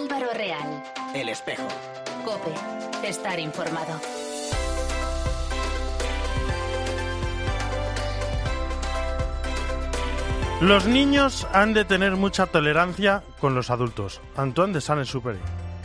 Álvaro Real. El Espejo. COPE. Estar informado. Los niños han de tener mucha tolerancia con los adultos. Antoine de Saint-Exupéry.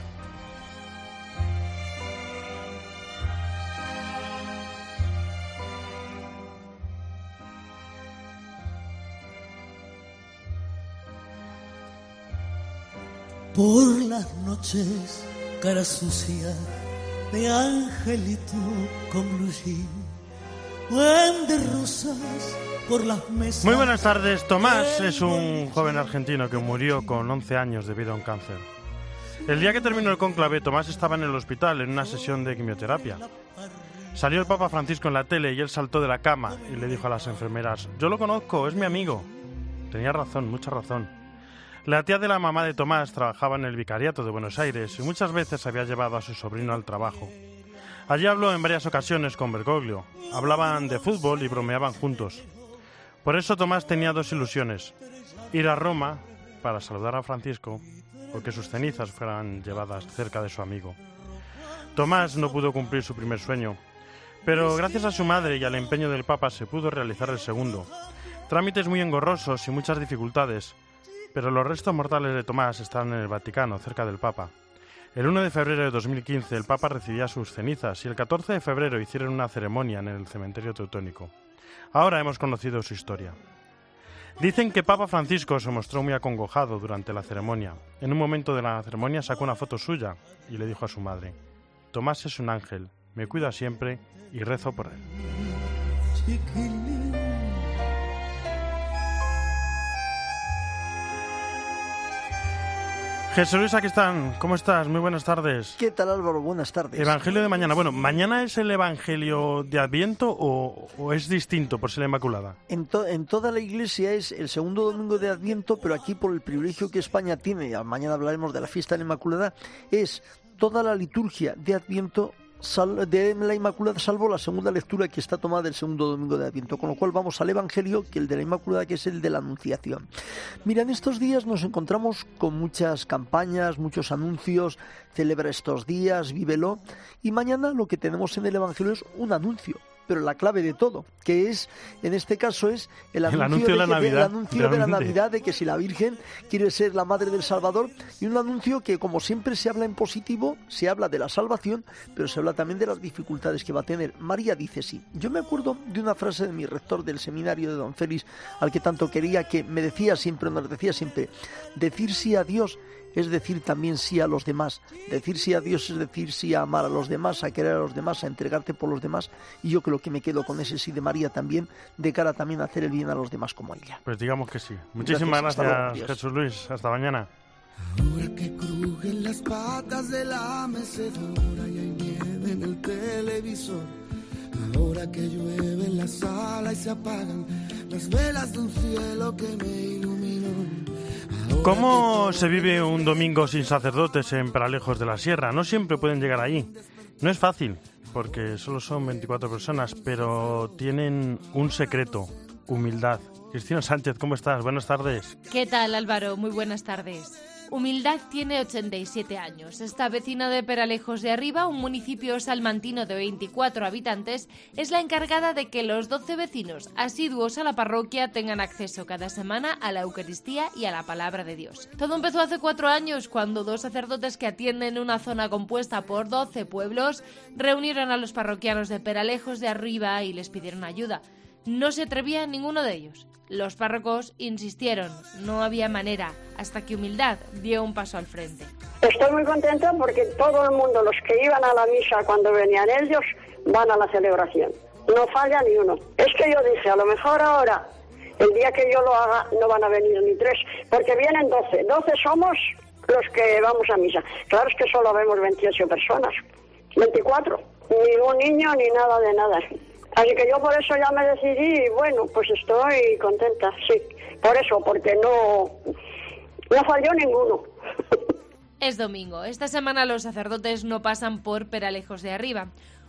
Por las noches, cara sucia de angelito con blue jean, buen de rosas por las mesas. Muy buenas tardes. Tomás es un joven argentino que murió con 11 años debido a un cáncer. El día que terminó el cónclave, Tomás estaba en el hospital en una sesión de quimioterapia. Salió el Papa Francisco en la tele y él saltó de la cama y le dijo a las enfermeras: «Yo lo conozco, es mi amigo». Tenía razón, mucha razón. La tía de la mamá de Tomás trabajaba en el Vicariato de Buenos Aires y muchas veces había llevado a su sobrino al trabajo. Allí habló en varias ocasiones con Bergoglio. Hablaban de fútbol y bromeaban juntos. Por eso Tomás tenía dos ilusiones: ir a Roma para saludar a Francisco o que sus cenizas fueran llevadas cerca de su amigo. Tomás no pudo cumplir su primer sueño, pero gracias a su madre y al empeño del Papa se pudo realizar el segundo. Trámites muy engorrosos y muchas dificultades, pero los restos mortales de Tomás están en el Vaticano, cerca del Papa. El 1 de febrero de 2015 el Papa recibía sus cenizas y el 14 de febrero hicieron una ceremonia en el cementerio teutónico. Ahora hemos conocido su historia. Dicen que Papa Francisco se mostró muy acongojado durante la ceremonia. En un momento de la ceremonia sacó una foto suya y le dijo a su madre: «Tomás es un ángel, me cuida siempre y rezo por él». Jesús Luis, aquí están. ¿Cómo estás? Muy buenas tardes. ¿Qué tal, Álvaro? Buenas tardes. Evangelio de mañana. Bueno, ¿mañana es el Evangelio de Adviento o es distinto por ser la Inmaculada? En toda la Iglesia es el segundo domingo de Adviento, pero aquí por el privilegio que España tiene, y mañana hablaremos de la fiesta de la Inmaculada, es toda la liturgia de Adviento de la Inmaculada, salvo la segunda lectura que está tomada del segundo domingo de Adviento, con lo cual vamos al Evangelio, que el de la Inmaculada, que es el de la Anunciación. Mira, en estos días nos encontramos con muchas campañas, muchos anuncios: celebra estos días, vívelo, y mañana lo que tenemos en el Evangelio es un anuncio, pero la clave de todo, que es, en este caso, es el anuncio de la Navidad, de que si la Virgen quiere ser la madre del Salvador, y un anuncio que, como siempre, se habla en positivo, se habla de la salvación, pero se habla también de las dificultades que va a tener. María dice sí. Yo me acuerdo de una frase de mi rector del seminario de Don Félix, al que tanto quería, que me decía siempre, nos decía siempre: decir sí a Dios es decir también sí a los demás. Decir sí a Dios es decir sí a amar a los demás, a querer a los demás, a entregarte por los demás. Y yo creo que me quedo con ese sí de María también, de cara también a hacer el bien a los demás como ella. Pues digamos que sí. Muchísimas gracias, Jesús Luis. Hasta mañana. Ahora que crujen las patas de la mecedora y hay nieve en el televisor. Ahora que llueve en la sala y se apagan las velas de un cielo que me iluminó. ¿Cómo se vive un domingo sin sacerdotes en Peralejos de la Sierra? No siempre pueden llegar allí. No es fácil, porque solo son 24 personas, pero tienen un secreto: humildad. Cristina Sánchez, ¿cómo estás? Buenas tardes. ¿Qué tal, Álvaro? Muy buenas tardes. Humildad tiene 87 años. Esta vecina de Peralejos de Arriba, un municipio salmantino de 24 habitantes, es la encargada de que los 12 vecinos asiduos a la parroquia tengan acceso cada semana a la Eucaristía y a la Palabra de Dios. Todo empezó hace 4 años, cuando 2 sacerdotes que atienden una zona compuesta por 12 pueblos reunieron a los parroquianos de Peralejos de Arriba y les pidieron ayuda. No se atrevía ninguno de ellos. Los párrocos insistieron, no había manera, hasta que Humildad dio un paso al frente. Estoy muy contenta porque todo el mundo, los que iban a la misa cuando venían ellos, van a la celebración. No falla ni uno. Es que yo dije, a lo mejor ahora, el día que yo lo haga, no van a venir ni 3, porque vienen 12. 12 somos los que vamos a misa. Claro, es que solo vemos 28 personas. 24. Ni un niño ni nada de nada. Así que yo por eso ya me decidí y bueno, pues estoy contenta, sí. Por eso, porque no falló ninguno. Es domingo. Esta semana los sacerdotes no pasan por Peralejos de Arriba.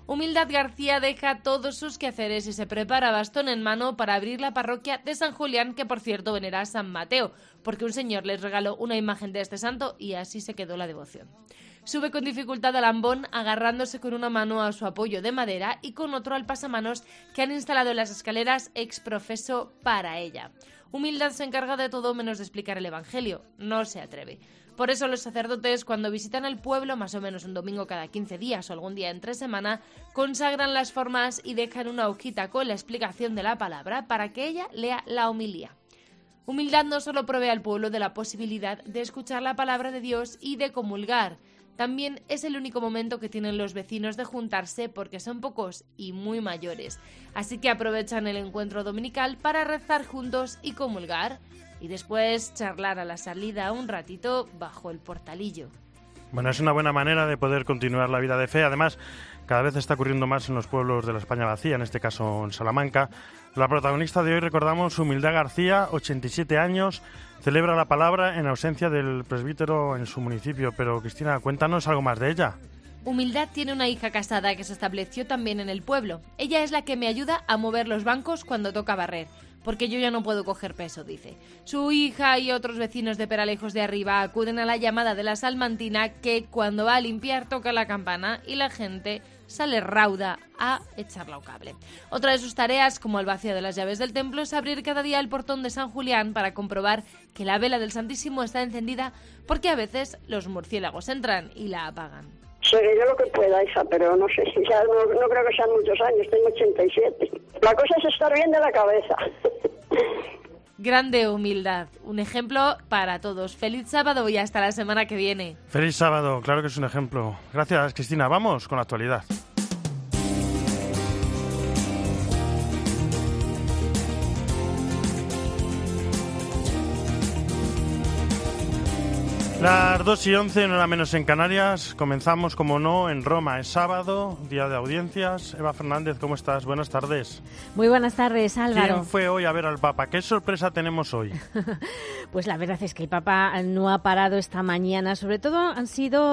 Humildad García deja todos sus quehaceres y se prepara bastón en mano para abrir la parroquia de San Julián, que por cierto venera a San Mateo, porque un señor les regaló una imagen de este santo y así se quedó la devoción. Sube con dificultad al ambón, agarrándose con una mano a su apoyo de madera y con otro al pasamanos que han instalado en las escaleras ex profeso para ella. Humildad se encarga de todo menos de explicar el Evangelio, no se atreve. Por eso los sacerdotes, cuando visitan el pueblo, más o menos un domingo cada 15 días o algún día entre semana, consagran las formas y dejan una hojita con la explicación de la palabra para que ella lea la homilía. Humildad no solo provee al pueblo de la posibilidad de escuchar la palabra de Dios y de comulgar, también es el único momento que tienen los vecinos de juntarse porque son pocos y muy mayores, así que aprovechan el encuentro dominical para rezar juntos y comulgar, y después charlar a la salida un ratito bajo el portalillo. Bueno, es una buena manera de poder continuar la vida de fe. Además, cada vez está ocurriendo más en los pueblos de la España vacía, en este caso en Salamanca. La protagonista de hoy, recordamos, Humildad García, 87 años, celebra la palabra en ausencia del presbítero en su municipio. Pero, Cristina, cuéntanos algo más de ella. Humildad tiene una hija casada que se estableció también en el pueblo. Ella es la que me ayuda a mover los bancos cuando toca barrer, porque yo ya no puedo coger peso, dice. Su hija y otros vecinos de Peralejos de Arriba acuden a la llamada de la salmantina, que cuando va a limpiar toca la campana y la gente sale rauda a echarla a cable. Otra de sus tareas, como el vacío de las llaves del templo, es abrir cada día el portón de San Julián para comprobar que la vela del Santísimo está encendida, porque a veces los murciélagos entran y la apagan. Seré yo lo que pueda, hija, pero no sé si ya no creo que sean muchos años, tengo 87. La cosa es estar bien de la cabeza. Grande Humildad, un ejemplo para todos. Feliz sábado y hasta la semana que viene. Feliz sábado, claro que es un ejemplo. Gracias, Cristina. Vamos con la actualidad. Las 2:11, no era menos en Canarias. Comenzamos, como no, en Roma. Es sábado, día de audiencias. Eva Fernández, ¿cómo estás? Buenas tardes. Muy buenas tardes, Álvaro. ¿Quién fue hoy a ver al Papa? ¿Qué sorpresa tenemos hoy? Pues la verdad es que el Papa no ha parado esta mañana. Sobre todo han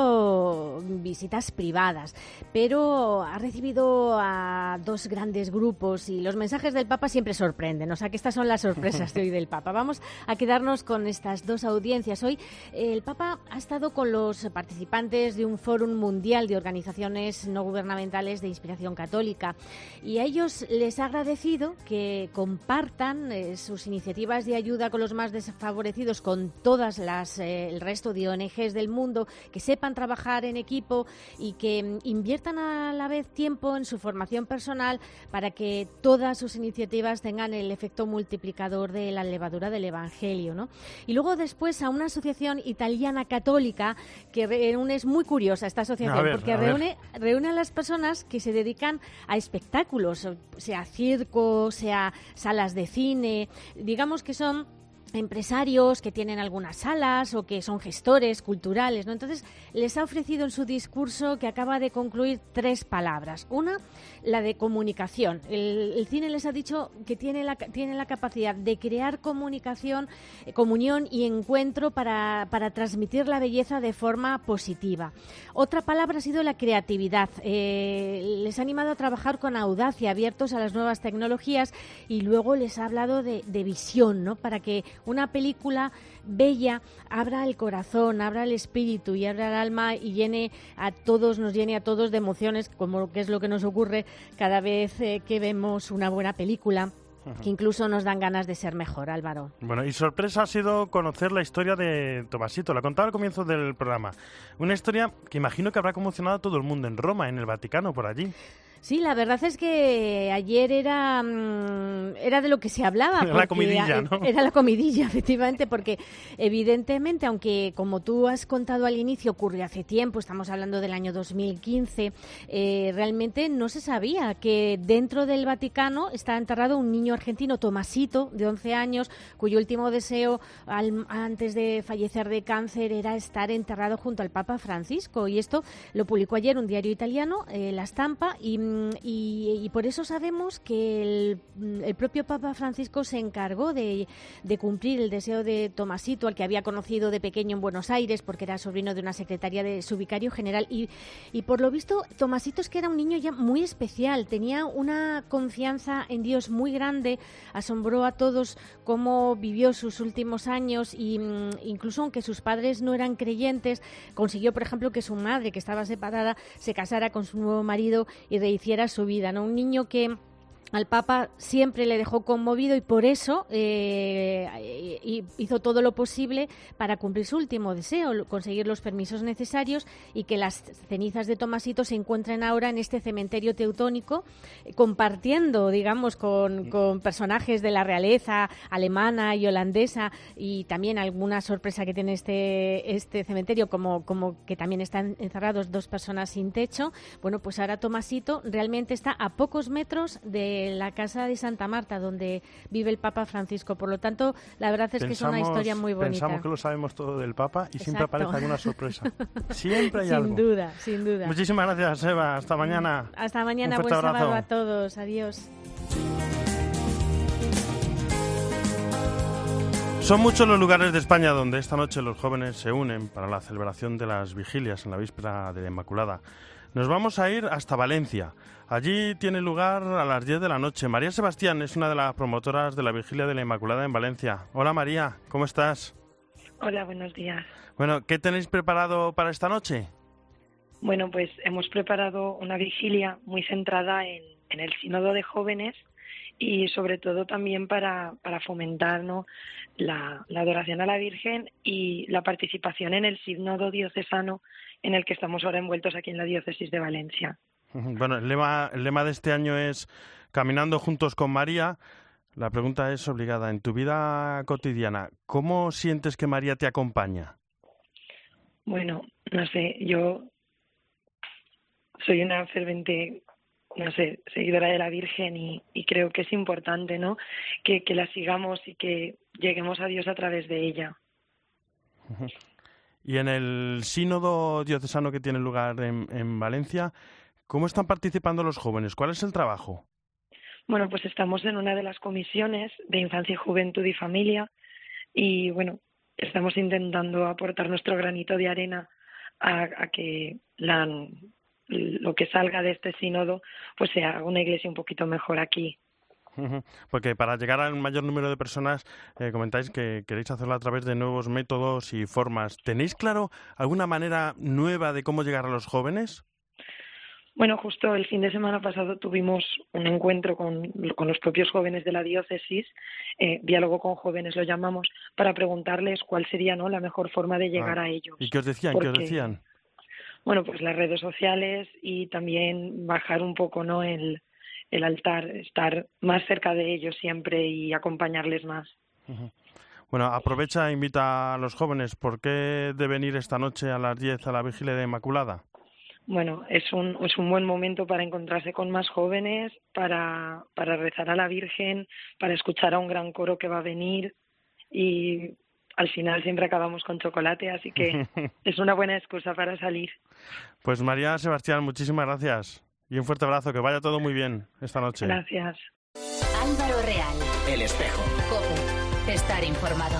sido visitas privadas, pero ha recibido a dos grandes grupos y los mensajes del Papa siempre sorprenden. O sea que estas son las sorpresas de hoy del Papa. Vamos a quedarnos con estas dos audiencias. Hoy el Papa ha estado con los participantes de un fórum mundial de organizaciones no gubernamentales de inspiración católica, y a ellos les ha agradecido que compartan sus iniciativas de ayuda con los más desfavorecidos con todas el resto de ONGs del mundo, que sepan trabajar en equipo y que inviertan a la vez tiempo en su formación personal para que todas sus iniciativas tengan el efecto multiplicador de la levadura del Evangelio, ¿no? Y luego después a una asociación italiana católica que reúne, es muy curiosa esta asociación, porque reúne a las personas que se dedican a espectáculos, sea circo, sea salas de cine, digamos que son empresarios que tienen algunas salas o que son gestores culturales, ¿no? Entonces les ha ofrecido en su discurso, que acaba de concluir, 3 palabras. Una, la de comunicación. El cine les ha dicho que tiene la capacidad de crear comunicación, comunión y encuentro para transmitir la belleza de forma positiva. Otra palabra ha sido la creatividad. Les ha animado a trabajar con audacia, abiertos a las nuevas tecnologías, y luego les ha hablado de visión, ¿no? Para que una película bella abra el corazón, abra el espíritu y abra el alma y nos llene a todos de emociones, como que es lo que nos ocurre cada vez que vemos una buena película, que incluso nos dan ganas de ser mejor, Álvaro. Bueno, y sorpresa ha sido conocer la historia de Tomasito. La contaba al comienzo del programa. Una historia que imagino que habrá conmocionado a todo el mundo en Roma, en el Vaticano, por allí. Sí, la verdad es que ayer era de lo que se hablaba. Era la comidilla, ¿no? Era la comidilla, efectivamente, porque evidentemente, aunque como tú has contado al inicio, ocurrió hace tiempo, estamos hablando del año 2015, realmente no se sabía que dentro del Vaticano está enterrado un niño argentino, Tomasito, de 11 años, cuyo último deseo antes de fallecer de cáncer era estar enterrado junto al Papa Francisco. Y esto lo publicó ayer un diario italiano, La Stampa, y y por eso sabemos que el propio Papa Francisco se encargó de cumplir el deseo de Tomasito, al que había conocido de pequeño en Buenos Aires, porque era sobrino de una secretaria de su vicario general. Y por lo visto, Tomasito es que era un niño ya muy especial, tenía una confianza en Dios muy grande, asombró a todos cómo vivió sus últimos años, y incluso aunque sus padres no eran creyentes, consiguió, por ejemplo, que su madre, que estaba separada, se casara con su nuevo marido y rehiciera su vida, ¿no? Un niño que al Papa siempre le dejó conmovido, y por eso hizo todo lo posible para cumplir su último deseo, conseguir los permisos necesarios, y que las cenizas de Tomasito se encuentren ahora en este cementerio teutónico, compartiendo, digamos, con personajes de la realeza alemana y holandesa, y también alguna sorpresa que tiene este cementerio, como que también están encerrados 2 personas sin techo. Bueno, pues ahora Tomasito realmente está a pocos metros de la casa de Santa Marta, donde vive el Papa Francisco. Por lo tanto, la verdad es que es una historia muy bonita. Pensamos que lo sabemos todo del Papa y siempre aparece alguna sorpresa. Siempre hay sin algo. Sin duda. Muchísimas gracias, Eva. Hasta mañana. Hasta mañana. Un fuerte Buen sábado abrazo a todos. Adiós. Son muchos los lugares de España donde esta noche los jóvenes se unen para la celebración de las vigilias en la víspera de la Inmaculada. Nos vamos a ir hasta Valencia. Allí tiene lugar a las 10 de la noche. María Sebastián es una de las promotoras de la Vigilia de la Inmaculada en Valencia. Hola María, ¿cómo estás? Hola, buenos días. Bueno, ¿qué tenéis preparado para esta noche? Bueno, pues hemos preparado una vigilia muy centrada en el sínodo de jóvenes, y sobre todo también para fomentar, ¿no?, la adoración a la Virgen y la participación en el sínodo diocesano en el que estamos ahora envueltos aquí en la diócesis de Valencia. Bueno, el lema de este año es Caminando juntos con María. La pregunta es obligada. En tu vida cotidiana, ¿cómo sientes que María te acompaña? Bueno, no sé, yo soy una fervente, seguidora de la Virgen, y creo que es importante, ¿no?, que la sigamos y que lleguemos a Dios a través de ella. Y en el sínodo diocesano que tiene lugar en Valencia, ¿cómo están participando los jóvenes? ¿Cuál es el trabajo? Bueno, pues estamos en una de las comisiones de Infancia y Juventud y Familia, y bueno, estamos intentando aportar nuestro granito de arena a que lo que salga de este sínodo pues sea una iglesia un poquito mejor aquí. Porque para llegar al mayor número de personas, comentáis que queréis hacerlo a través de nuevos métodos y formas. ¿Tenéis claro alguna manera nueva de cómo llegar a los jóvenes? Bueno, justo el fin de semana pasado tuvimos un encuentro con los propios jóvenes de la diócesis, diálogo con jóvenes lo llamamos, para preguntarles cuál sería, ¿no?, la mejor forma de llegar a ellos. ¿Y qué os decían? Porque, ¿qué os decían? Bueno, pues las redes sociales, y también bajar un poco, ¿no?, el altar, estar más cerca de ellos siempre y acompañarles más. Bueno, aprovecha e invita a los jóvenes. ¿Por qué deben ir esta noche a las 10 a la Vigilia de Inmaculada? Bueno, es un buen momento para encontrarse con más jóvenes, para rezar a la Virgen, para escuchar a un gran coro que va a venir, y al final siempre acabamos con chocolate, así que es una buena excusa para salir. Pues María Sebastián, muchísimas gracias. Y un fuerte abrazo, que vaya todo muy bien esta noche. Gracias. Álvaro Real. El Espejo. COPE. Estar informado.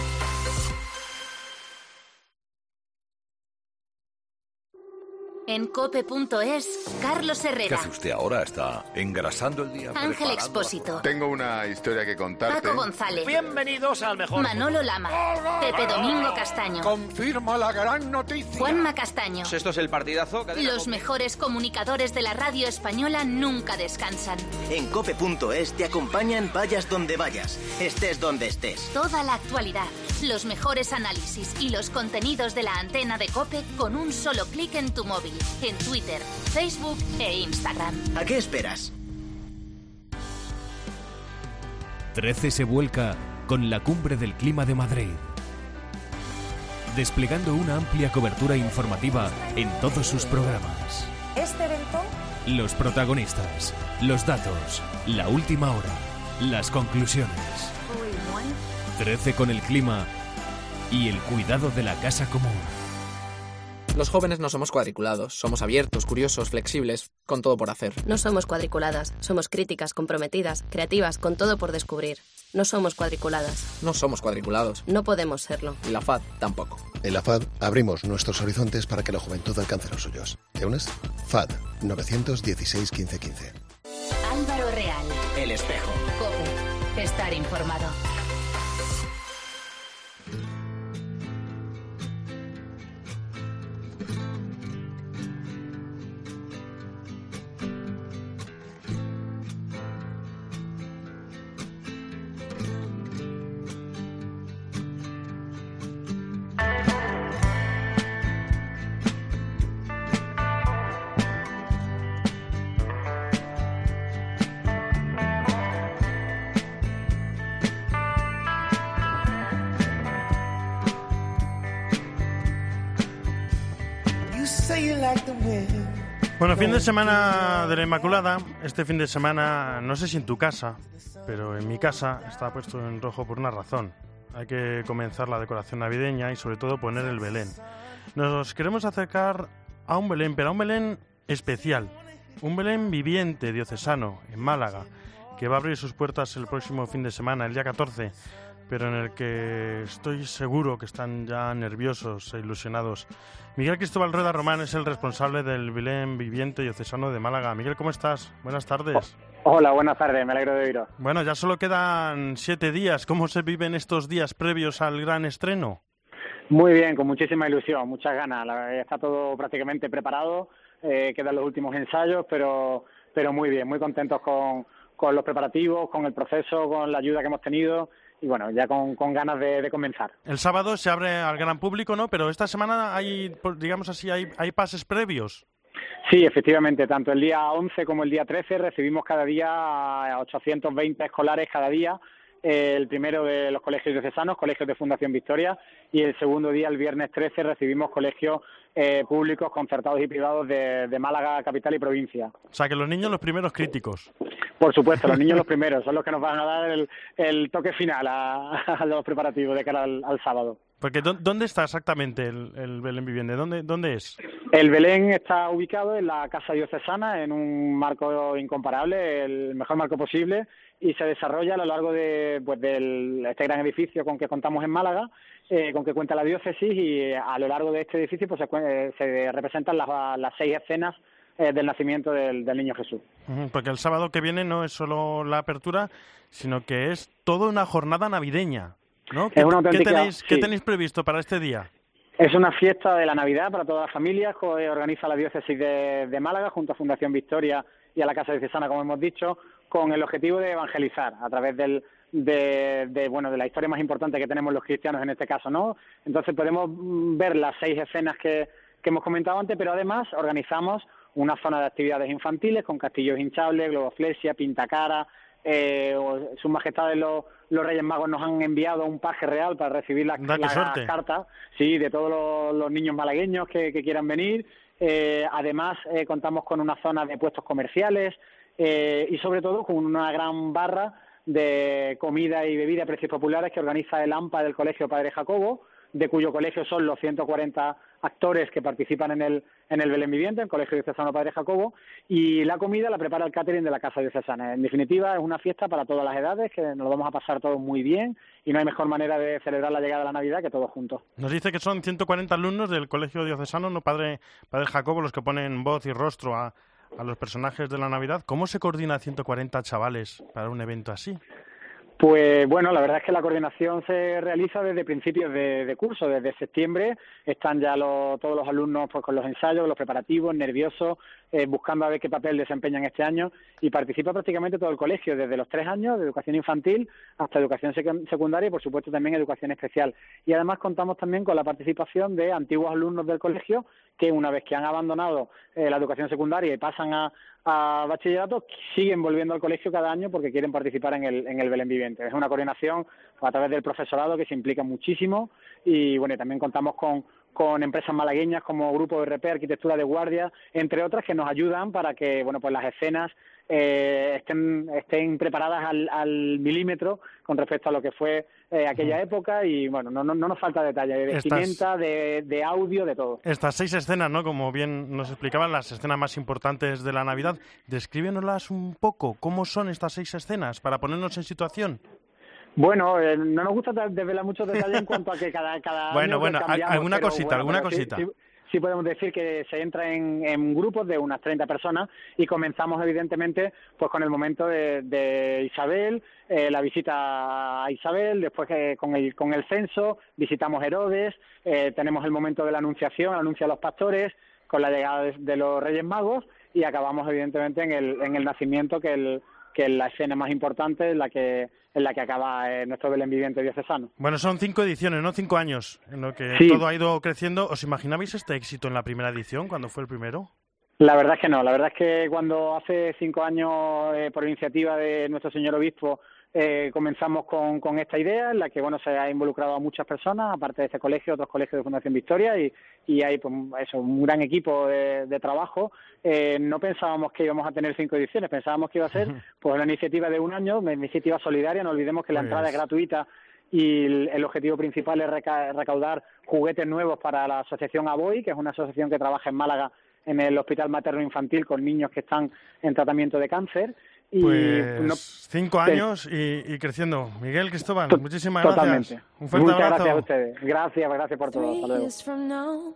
En cope.es, Carlos Herrera. ¿Qué hace usted ahora? ¿Está engrasando el día? Ángel Expósito. Tengo una historia que contarte. Paco González. Bienvenidos al mejor. Manolo Lama. Pepe Domingo Castaño. Confirma la gran noticia. Juanma Castaño. Esto es el partidazo. Los mejores comunicadores de la radio española nunca descansan. En cope.es te acompañan vayas donde vayas, estés donde estés. Toda la actualidad, los mejores análisis y los contenidos de la antena de COPE con un solo clic en tu móvil. En Twitter, Facebook e Instagram. ¿A qué esperas? 13 se vuelca con la Cumbre del Clima de Madrid, desplegando una amplia cobertura informativa en todos sus programas. Este evento, los protagonistas, los datos, la última hora, las conclusiones. 13 con el clima y el cuidado de la casa común. Los jóvenes no somos cuadriculados, somos abiertos, curiosos, flexibles, con todo por hacer. No somos cuadriculadas, somos críticas, comprometidas, creativas, con todo por descubrir. No somos cuadriculadas. No somos cuadriculados. No podemos serlo. Y la FAD tampoco. En la FAD abrimos nuestros horizontes para que la juventud alcance los suyos. ¿Te unes? FAD 916 1515. Álvaro Real. El Espejo. COPE. Estar informado. Bueno, fin de semana de la Inmaculada. Este fin de semana, no sé si en tu casa, pero en mi casa está puesto en rojo por una razón. Hay que comenzar la decoración navideña y sobre todo poner el Belén. Nos queremos acercar a un Belén, pero a un Belén especial. Un Belén viviente diocesano en Málaga, que va a abrir sus puertas el próximo fin de semana, el día 14, pero en el que estoy seguro que están ya nerviosos e ilusionados. Miguel Cristóbal Rueda Román es el responsable del Belén viviente diocesano de Málaga. Miguel, ¿cómo estás? Buenas tardes. Hola, buenas tardes, me alegro de oíros. Bueno, ya solo quedan 7 días. ¿Cómo se viven estos días previos al gran estreno? Muy bien, con muchísima ilusión, muchas ganas. Está todo prácticamente preparado, quedan los últimos ensayos, pero muy bien, muy contentos con los preparativos, con el proceso, con la ayuda que hemos tenido y bueno, ya con ganas de comenzar. El sábado se abre al gran público, ¿no? Pero esta semana hay, digamos así, hay pases previos. Sí, efectivamente, tanto el día 11 como el día 13 recibimos cada día a 820 escolares cada día. El primero de los colegios diocesanos, colegios de Fundación Victoria, y el segundo día, el viernes 13, recibimos colegios públicos, concertados y privados de Málaga, capital y provincia. O sea, que los niños los primeros críticos. Por supuesto, los niños los primeros, son los que nos van a dar el toque final a los preparativos de cara al sábado. Porque ¿dónde está exactamente el Belén viviente? ¿Dónde es? El Belén está ubicado en la Casa Diocesana, en un marco incomparable, el mejor marco posible, y se desarrolla a lo largo de este gran edificio con que contamos en Málaga, con que cuenta la diócesis, y a lo largo de este edificio pues se representan las 6 escenas del nacimiento del Niño Jesús. Porque el sábado que viene no es solo la apertura, sino que es toda una jornada navideña, ¿no? Es una auténtica, ¿Qué tenéis previsto para este día? Es una fiesta de la Navidad para todas las familias que organiza la diócesis de Málaga junto a Fundación Victoria y a la Casa Diocesana, como hemos dicho, con el objetivo de evangelizar a través de la historia más importante que tenemos los cristianos en este caso, ¿no? Entonces podemos ver las 6 escenas que hemos comentado antes, pero además organizamos una zona de actividades infantiles con castillos hinchables, globoflexia, pintacara. Sus majestades los Reyes Magos nos han enviado un paje real para recibir las cartas, sí, de todos los niños malagueños que quieran venir. Además contamos con una zona de puestos comerciales y sobre todo con una gran barra de comida y bebida a precios populares que organiza el AMPA del Colegio Padre Jacobo, de cuyo colegio son los 140 actores que participan en el Belén Viviente, el Colegio Diocesano Padre Jacobo, y la comida la prepara el catering de la Casa Diocesana. En definitiva, es una fiesta para todas las edades, que nos lo vamos a pasar todos muy bien, y no hay mejor manera de celebrar la llegada de la Navidad que todos juntos. Nos dice que son 140 alumnos del Colegio Diocesano, ¿no? Padre Jacobo, los que ponen voz y rostro a los personajes de la Navidad. ¿Cómo se coordina 140 chavales para un evento así? Pues bueno, la verdad es que la coordinación se realiza desde principios de curso, desde septiembre. Están ya todos los alumnos pues con los ensayos, los preparativos, nerviosos, buscando a ver qué papel desempeñan este año, y participa prácticamente todo el colegio, desde los 3 años de educación infantil hasta educación secundaria y por supuesto también educación especial. Y además contamos también con la participación de antiguos alumnos del colegio que una vez que han abandonado la educación secundaria y pasan a bachillerato, siguen volviendo al colegio cada año porque quieren participar en el Belén Viviente. Es una coordinación a través del profesorado que se implica muchísimo, y bueno, también contamos con empresas malagueñas como Grupo RP, Arquitectura de Guardia, entre otras, que nos ayudan para que bueno pues las escenas estén preparadas al milímetro con respecto a lo que fue aquella época, y bueno, no nos falta detalle de vestimenta, de audio, de todo. Estas 6 escenas, ¿no? Como bien nos explicaban, las escenas más importantes de la Navidad. Descríbenoslas un poco. ¿Cómo son estas 6 escenas para ponernos en situación? Bueno, no nos gusta desvelar muchos detalles en cuanto a que cada bueno, año alguna cosita. Sí podemos decir que se entra en grupos de unas 30 personas y comenzamos evidentemente pues con el momento de Isabel, la visita a Isabel, después con el censo, visitamos Herodes, tenemos el momento de la anunciación, anuncia a los pastores, con la llegada de los Reyes Magos, y acabamos evidentemente en el nacimiento, que es la escena más importante, en la que acaba nuestro Belén viviente diocesano. Bueno, son 5 ediciones, ¿no? 5 años en lo que todo ha ido creciendo. ¿Os imaginabais este éxito en la primera edición, cuando fue el primero? La verdad es que no. La verdad es que cuando hace 5 años, por iniciativa de nuestro señor obispo, comenzamos con esta idea, en la que se ha involucrado a muchas personas, aparte de este colegio, otros colegios de Fundación Victoria, y hay pues un gran equipo de trabajo. No pensábamos que íbamos a tener 5 ediciones, pensábamos que iba a ser pues una iniciativa de 1 año, una iniciativa solidaria. No olvidemos que la entrada es gratuita, y el objetivo principal es recaudar juguetes nuevos para la asociación ABOI, que es una asociación que trabaja en Málaga en el Hospital Materno Infantil con niños que están en tratamiento de cáncer. Y pues 5 años y creciendo. Miguel, Cristóbal, muchísimas gracias. Totalmente. Un fuerte abrazo. Muchas gracias a ustedes. Gracias por todo. Hasta luego.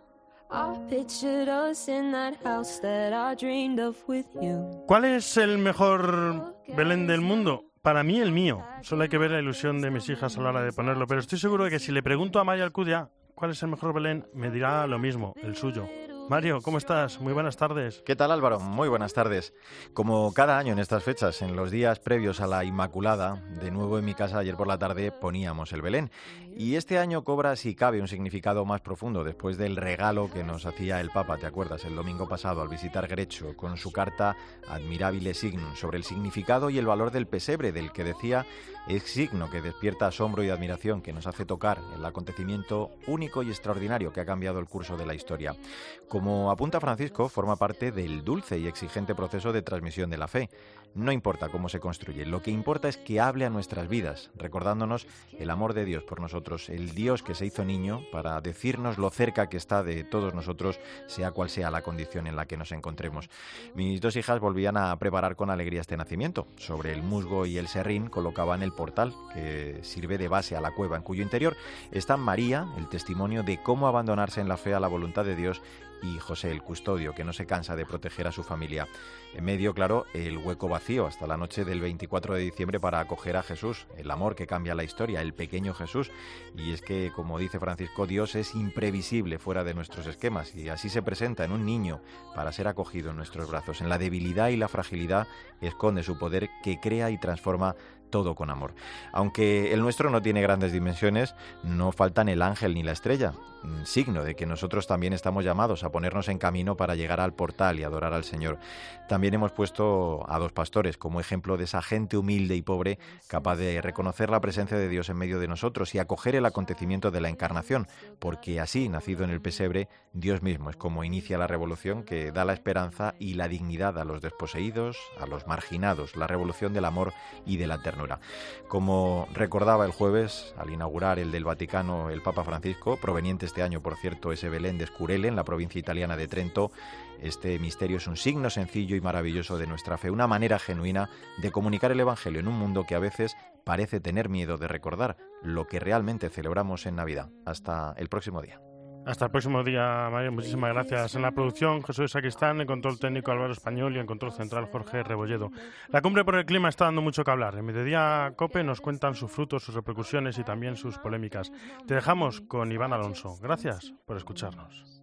¿Cuál es el mejor Belén del mundo? Para mí, el mío. Solo hay que ver la ilusión de mis hijas a la hora de ponerlo. Pero estoy seguro de que si le pregunto a Mario Alcudia cuál es el mejor Belén, me dirá lo mismo, el suyo. Mario, ¿cómo estás? Muy buenas tardes. ¿Qué tal, Álvaro? Muy buenas tardes. Como cada año en estas fechas, en los días previos a la Inmaculada, de nuevo en mi casa ayer por la tarde poníamos el Belén. Y este año cobra, si cabe, un significado más profundo después del regalo que nos hacía el Papa, ¿te acuerdas? El domingo pasado al visitar Grecho con su carta Admirabile Signum sobre el significado y el valor del pesebre, del que decía es signo que despierta asombro y admiración, que nos hace tocar el acontecimiento único y extraordinario que ha cambiado el curso de la historia. Como apunta Francisco, forma parte del dulce y exigente proceso de transmisión de la fe. No importa cómo se construye, lo que importa es que hable a nuestras vidas, recordándonos el amor de Dios por nosotros, el Dios que se hizo niño para decirnos lo cerca que está de todos nosotros, sea cual sea la condición en la que nos encontremos. Mis 2 hijas volvían a preparar con alegría este nacimiento. Sobre el musgo y el serrín colocaban el portal, que sirve de base a la cueva, en cuyo interior está María, el testimonio de cómo abandonarse en la fe a la voluntad de Dios, y José, el custodio, que no se cansa de proteger a su familia. En medio, claro, el hueco vacío hasta la noche del 24 de diciembre para acoger a Jesús, el amor que cambia la historia, el pequeño Jesús. Y es que, como dice Francisco, Dios es imprevisible fuera de nuestros esquemas, y así se presenta en un niño para ser acogido en nuestros brazos. En la debilidad y la fragilidad esconde su poder, que crea y transforma todo con amor. Aunque el nuestro no tiene grandes dimensiones, no faltan el ángel ni la estrella, signo de que nosotros también estamos llamados a ponernos en camino para llegar al portal y adorar al Señor. También hemos puesto a 2 pastores como ejemplo de esa gente humilde y pobre, capaz de reconocer la presencia de Dios en medio de nosotros y acoger el acontecimiento de la encarnación, porque así, nacido en el pesebre, Dios mismo es como inicia la revolución que da la esperanza y la dignidad a los desposeídos, a los marginados, la revolución del amor y de la ternura. Como recordaba el jueves, al inaugurar el del Vaticano el Papa Francisco, proveniente este año, por cierto, ese Belén de Scurele, en la provincia italiana de Trento, este misterio es un signo sencillo y maravilloso de nuestra fe, una manera genuina de comunicar el Evangelio en un mundo que a veces parece tener miedo de recordar lo que realmente celebramos en Navidad. Hasta el próximo día. Hasta el próximo día, Mario. Muchísimas gracias. En la producción, Jesús Sacristán, en control técnico, Álvaro Español, y en control central, Jorge Rebolledo. La cumbre por el clima está dando mucho que hablar. En Mediodía COPE nos cuentan sus frutos, sus repercusiones y también sus polémicas. Te dejamos con Iván Alonso. Gracias por escucharnos.